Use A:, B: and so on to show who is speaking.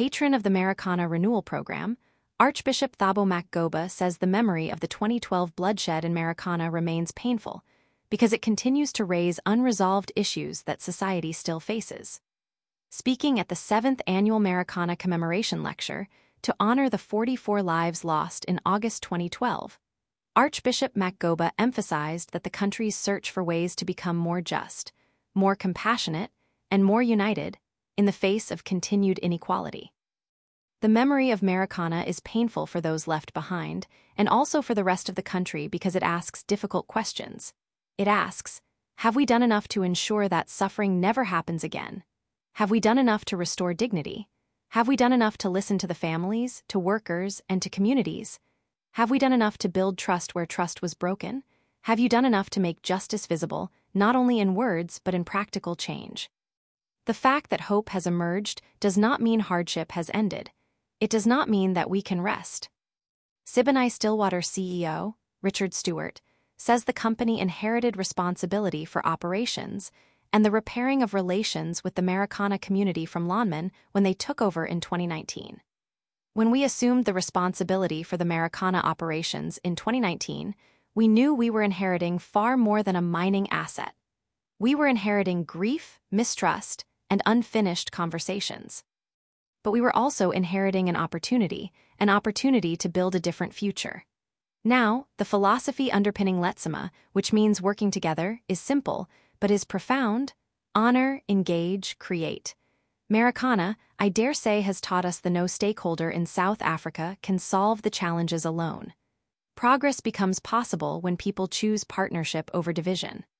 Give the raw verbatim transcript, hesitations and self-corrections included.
A: Patron of the Marikana Renewal Program, Archbishop Thabo Makgoba says the memory of the twenty twelve bloodshed in Marikana remains painful because it continues to raise unresolved issues that society still faces. Speaking at the seventh Annual Marikana Commemoration Lecture to honor the forty-four lives lost in August twenty twelve, Archbishop Makgoba emphasized that the country's search for ways to become more just, more compassionate, and more united in the face of continued inequality. The memory of Marikana is painful for those left behind, and also for the rest of the country because it asks difficult questions. It asks, have we done enough to ensure that suffering never happens again? Have we done enough to restore dignity? Have we done enough to listen to the families, to workers, and to communities? Have we done enough to build trust where trust was broken? Have you done enough to make justice visible, not only in words but in practical change? The fact that hope has emerged does not mean hardship has ended. It does not mean that we can rest. Siboney-Stillwater C E O, Richard Stewart, says the company inherited responsibility for operations and the repairing of relations with the Marikana community from Lonmin when they took over in twenty nineteen. When we assumed the responsibility for the Marikana operations in twenty nineteen, we knew we were inheriting far more than a mining asset. We were inheriting grief, mistrust, and unfinished conversations. But we were also inheriting an opportunity, an opportunity to build a different future. Now, the philosophy underpinning Letsema, which means working together, is simple, but is profound: honor, engage, create. Marikana, I dare say, has taught us the no stakeholder in South Africa can solve the challenges alone. Progress becomes possible when people choose partnership over division.